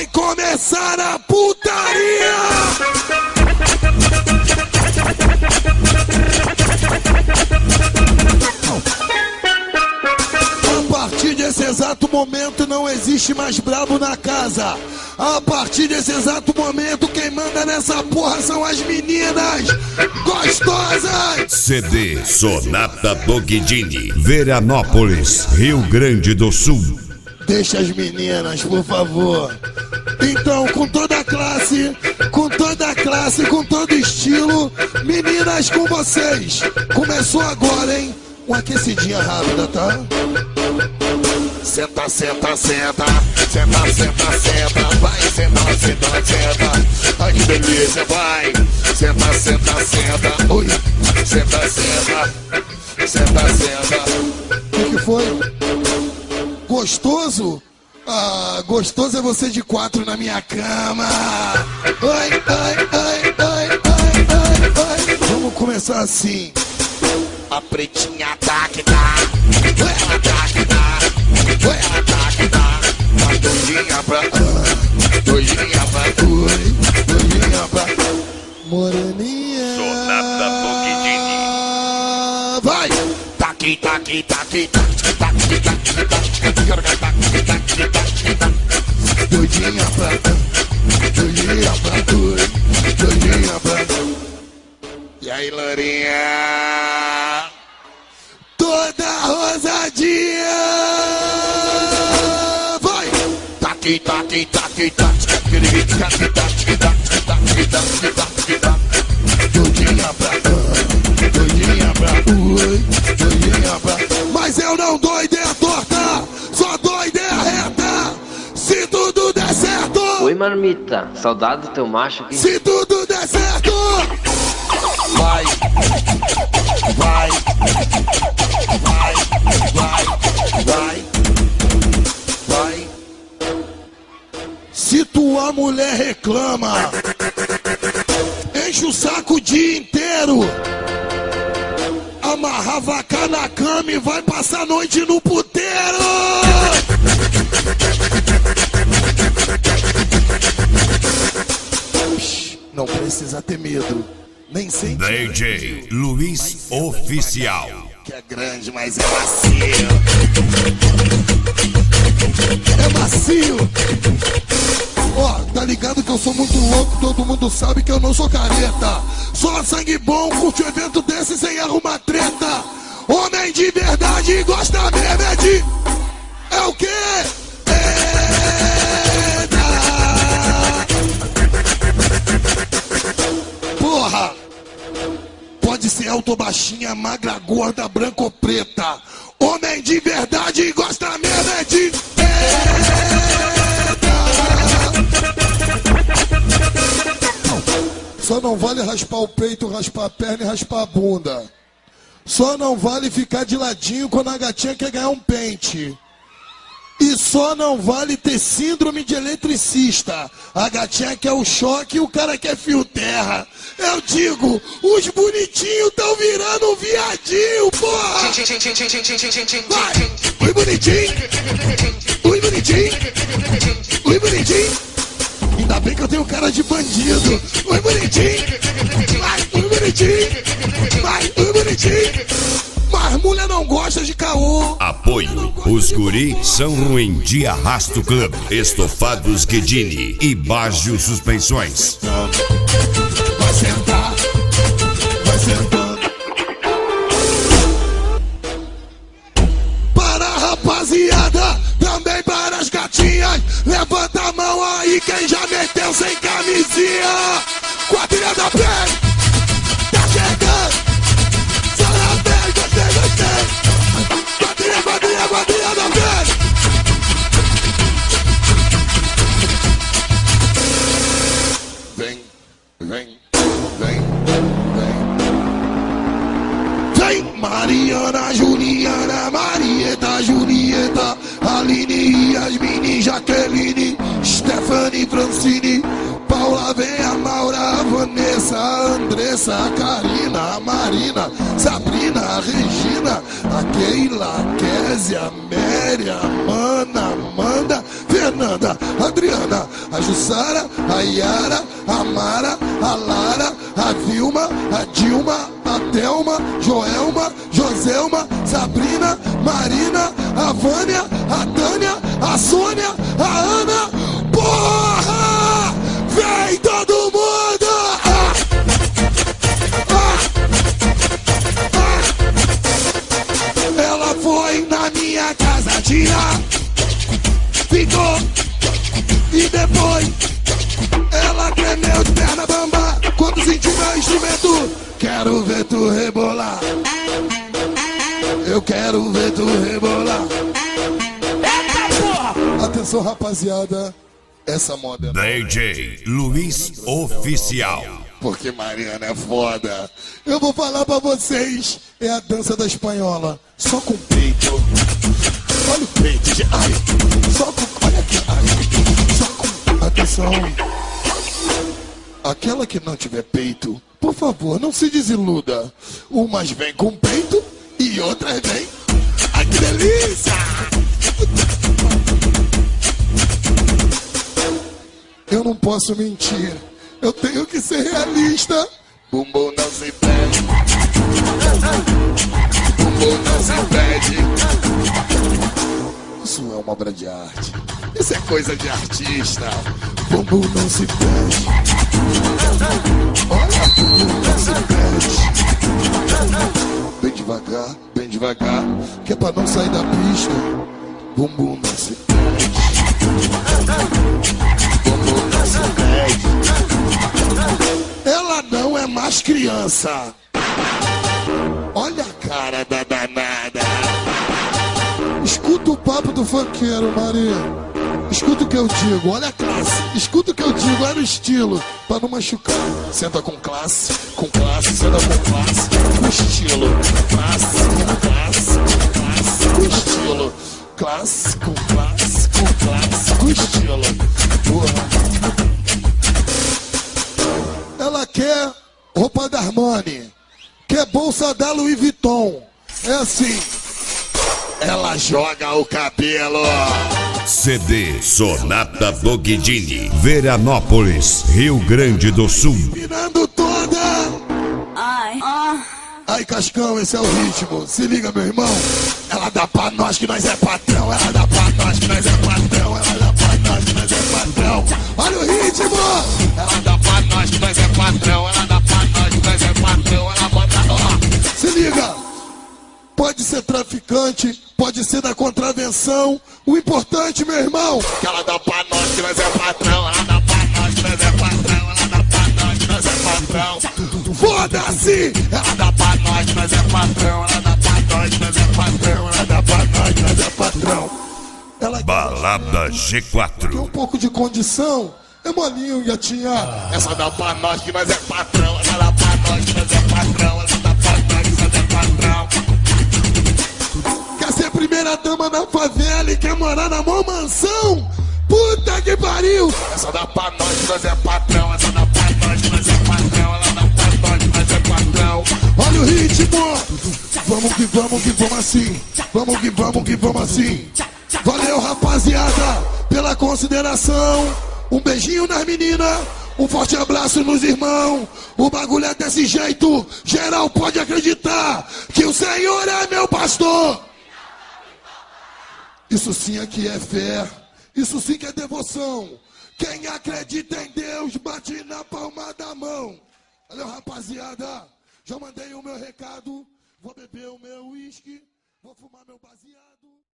vai começar a putaria! A partir desse exato momento não existe mais brabo na casa. A partir desse exato momento quem manda nessa porra são as meninas gostosas. CD Sonata do Guidini, Veranópolis, Rio Grande do Sul. Deixa as meninas, por favor. Então, com toda a classe, com todo estilo, meninas com vocês. Começou agora, hein? Uma aquecidinha rápida, tá? Senta, senta, senta. Senta, senta, senta. Vai, senta, senta, senta. Ai, que delícia, vai. Senta, senta, senta. Oi. Senta, senta. Senta, senta. O que foi? Gostoso? Ah, gostoso é você de 4 na minha cama. Ai, ai, ai, ai, ai, ai, ai. Vamos começar assim. A pretinha tá que tá. Ela tá que tá. Ela tá que tá. Uma doidinha pra doidinha pra doidinha pra moreninha. Sonata do Guidini. Vai! Taqui, taqui, taqui, taqui, taqui, taqui, taqui. Doidinha pra doidinha pra. E aí, Lourinha? Toda rosadinha. Vai! Taqui, taqui, taqui, taqui, taqui, taqui, taqui, taqui, taqui, taqui. Doidinha pra doidinha pra. Mas eu não dou ideia torta, só dou ideia reta. Se tudo der certo. Oi, marmita, saudade do teu macho aqui. Se tudo der certo. Vai, vai, vai, vai, vai, vai. Se tua mulher reclama, enche o saco o dia inteiro. Amarra a vaca na cama e vai passar a noite no puteiro. Não precisa ter medo, nem sempre. DJ Luiz Oficial. Que é grande, mas é macio. É macio. Ó, tá ligado que eu sou muito louco, todo mundo sabe que eu não sou careta. Só sangue bom, curte um evento desse sem arrumar treta. Homem de verdade gosta mesmo é de... É o quê? Eita! Porra! Pode ser alto ou baixinha, magra, gorda, branca ou preta. Homem de verdade gosta mesmo é de... Só não vale raspar o peito, raspar a perna e raspar a bunda. Só não vale ficar de ladinho quando a gatinha quer ganhar um pente. E só não vale ter síndrome de eletricista. A gatinha quer o choque e o cara quer fio terra. Eu digo, os bonitinhos tão virando um viadinho, porra! Vai! Oi, bonitinho! Oi, bonitinho! Oi, bonitinho! Ainda bem que eu tenho cara de bandido. Oi, bonitinho. Vai, oi, bonitinho. Vai, oi, bonitinho. Mas mulher não gosta de caô. Apoio. Os guri são ruim de Arrasto Club, Estofados Guidini e Baggio Suspensões. Vai sentar. Vai sentando. Para a rapaziada, também para as gatinhas. Levanta a mão aí quem já meteu sem camisinha. Quadrilha da pele, tá chegando. Só na pele, gostei, gostei. Quadrilha, quadrilha, quadrilha da pele. Vem, vem, vem, vem. Vem, Mariana, Juliana, Marieta, Julieta, Aline, Yasmine, Jaqueline, Stephanie, Francine, Paula, vem a Maura, a Vanessa, a Andressa, a Karina, a Marina, Sabrina, a Regina, a Keila, a Kézia, a Mary, a Mana, Amanda, Fernanda. Fernanda, a Adriana, a Jussara, a Yara, a Mara, a Lara, a Vilma, a Dilma, a Thelma, Joelma, Joselma, Sabrina, Marina, a Vânia, a Tânia, a Sônia, a Ana. Porra! Vem todo mundo! Ela foi na minha casa tirar, ficou, e depois ela tremeu de perna bamba quando sentiu meu instrumento. Quero ver tu rebolar, eu quero ver tu rebolar. Eita porra! Atenção rapaziada, essa moda é DJ Luiz Oficial. Porque Mariana é foda. Eu vou falar pra vocês, é a dança da espanhola, só com peito. Olha o peito, ai, só com, olha aqui, ai, só com, atenção. Aquela que não tiver peito, por favor, não se desiluda. Umas vem com peito e outras vem. Ai, que delícia! Eu não posso mentir, eu tenho que ser realista. Bumbum não se pede, bumbum não se pede. Isso é uma obra de arte, isso é coisa de artista. Bumbum não se pede, olha, bumbum não se pede. Bem devagar, que é pra não sair da pista. Bumbum não se pede, bumbum não se pede. Ela não é mais criança. Olha a cara da danada. Escuta o papo do funkeiro, Maria. Escuta o que eu digo, olha a classe. Escuta o que eu digo, olha o estilo, pra não machucar. Senta com classe, senta com classe, com estilo. Classe, com classe, com classe, com estilo. Classe, com classe, com classe, com estilo. Porra. Ela quer roupa da Armani, quer bolsa da Louis Vuitton. É assim, ela joga o cabelo. CD Sonata do Guidini, Veranópolis, Rio Grande do Sul. Virando toda. Ai, Cascão, esse é o ritmo. Se liga, meu irmão. Ela dá pra nós que nós é patrão. Ela dá pra nós que nós é patrão. Ela dá pra nós que nós é patrão. Olha o ritmo. Ela dá pra nós que nós é patrão. Ela dá pra nós que nós é patrão. Ela bota, ó. Se liga. Pode ser traficante, pode ser da contravenção. O importante, meu irmão, que ela dá pra nós que nós é patrão. Ela dá pra nós que nós é patrão. Ela dá pra nós que nós é patrão. Foda-se! Ela dá pra nós que nós é patrão. Ela dá pra nós que nós é patrão. Ela dá pra nós que nós é patrão. Ela Balada G4. Tem um pouco de condição. É molinho, gatinha. Essa dá pra nós que nós é patrão. Essa dá pra nós que nós é patrão. Essa dá pra nós que nós é patrão. Quer ser primeira dama na favela e quer morar na mó mansão? Puta que pariu! Essa dá pra nós que nós é patrão. Essa dá pra nós que nós é patrão. Ela dá pra nós que nós é patrão. Olha o ritmo! Vamos que vamos assim. Vamos que vamos assim. Valeu, rapaziada, pela consideração. Um beijinho nas meninas. Um forte abraço nos irmãos. O bagulho é desse jeito. Geral pode acreditar que o Senhor é meu pastor. Isso sim aqui é fé. Isso sim que é devoção. Quem acredita em Deus, bate na palma da mão. Valeu, rapaziada. Já mandei o meu recado. Vou beber o meu uísque. Vou fumar meu baseado.